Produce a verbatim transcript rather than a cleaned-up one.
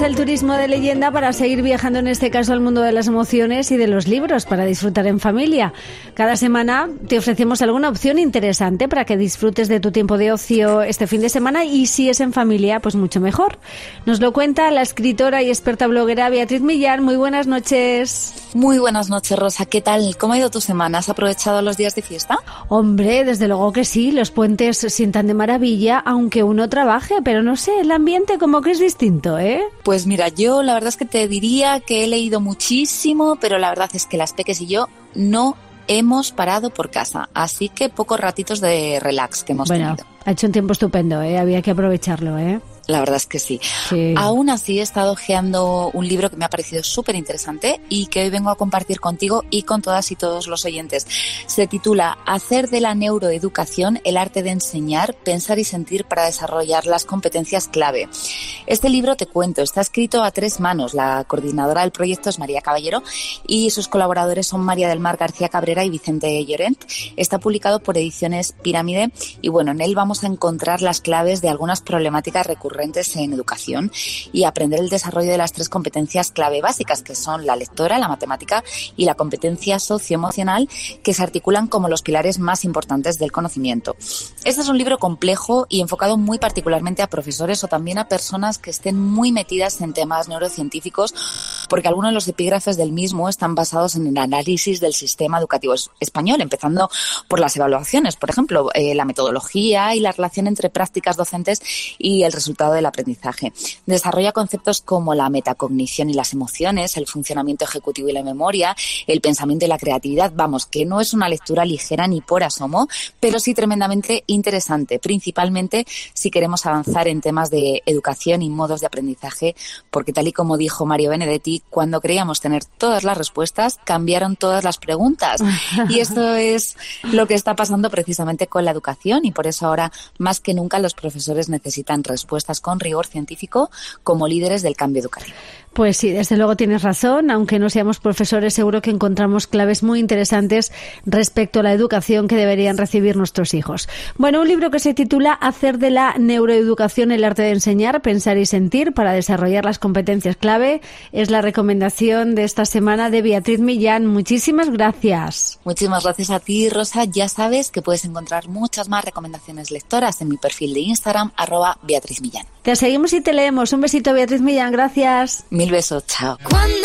el turismo de leyenda para seguir viajando, en este caso al mundo de las emociones y de los libros para disfrutar en familia. Cada semana te ofrecemos alguna opción interesante para que disfrutes de tu tiempo de ocio este fin de semana, y si es en familia, pues mucho mejor. Nos lo cuenta la escritora y experta bloguera Beatriz Millán. Muy buenas noches. Muy buenas noches, Rosa. ¿Qué tal? ¿Cómo ha ido tu semana? ¿Has aprovechado los días de fiesta? Hombre, desde luego que sí. Los puentes sientan de maravilla, aunque uno trabaje, pero no sé, el ambiente como que es distinto, ¿eh? Pues mira, yo la verdad es que te diría que he leído muchísimo, pero la verdad es que las peques y yo no hemos parado por casa, así que pocos ratitos de relax que hemos bueno, tenido. Ha hecho un tiempo estupendo, ¿eh? Había que aprovecharlo, ¿eh? La verdad es que sí. sí. Aún así he estado hojeando un libro que me ha parecido súper interesante y que hoy vengo a compartir contigo y con todas y todos los oyentes. Se titula Hacer de la neuroeducación el arte de enseñar, pensar y sentir para desarrollar las competencias clave. Este libro, te cuento, está escrito a tres manos. La coordinadora del proyecto es María Caballero y sus colaboradores son María del Mar García Cabrera y Vicente Llorent. Está publicado por Ediciones Pirámide y bueno, en él vamos a encontrar las claves de algunas problemáticas recurrentes en educación y aprender el desarrollo de las tres competencias clave básicas, que son la lectora, la matemática y la competencia socioemocional, que se articulan como los pilares más importantes del conocimiento. Este es un libro complejo y enfocado muy particularmente a profesores o también a personas que estén muy metidas en temas neurocientíficos, porque algunos de los epígrafes del mismo están basados en el análisis del sistema educativo español, empezando por las evaluaciones, por ejemplo, eh, la metodología y la relación entre prácticas docentes y el resultado del aprendizaje. Desarrolla conceptos como la metacognición y las emociones, el funcionamiento ejecutivo y la memoria, el pensamiento y la creatividad. Vamos, que no es una lectura ligera ni por asomo, pero sí tremendamente interesante, principalmente si queremos avanzar en temas de educación y modos de aprendizaje, porque tal y como dijo Mario Benedetti, cuando creíamos tener todas las respuestas, cambiaron todas las preguntas. Y eso es lo que está pasando precisamente con la educación, y por eso ahora más que nunca los profesores necesitan respuestas con rigor científico como líderes del cambio educativo. Pues sí, desde luego tienes razón. Aunque no seamos profesores, seguro que encontramos claves muy interesantes respecto a la educación que deberían recibir nuestros hijos. Bueno, un libro que se titula Hacer de la neuroeducación el arte de enseñar, pensar y sentir para desarrollar las competencias clave es la recomendación de esta semana de Beatriz Millán. Muchísimas gracias. Muchísimas gracias a ti, Rosa. Ya sabes que puedes encontrar muchas más recomendaciones lectoras en mi perfil de Instagram, arroba Beatriz Millán. Te seguimos y te leemos. Un besito, Beatriz Millán. Gracias. Mil besos. Chao. Cuando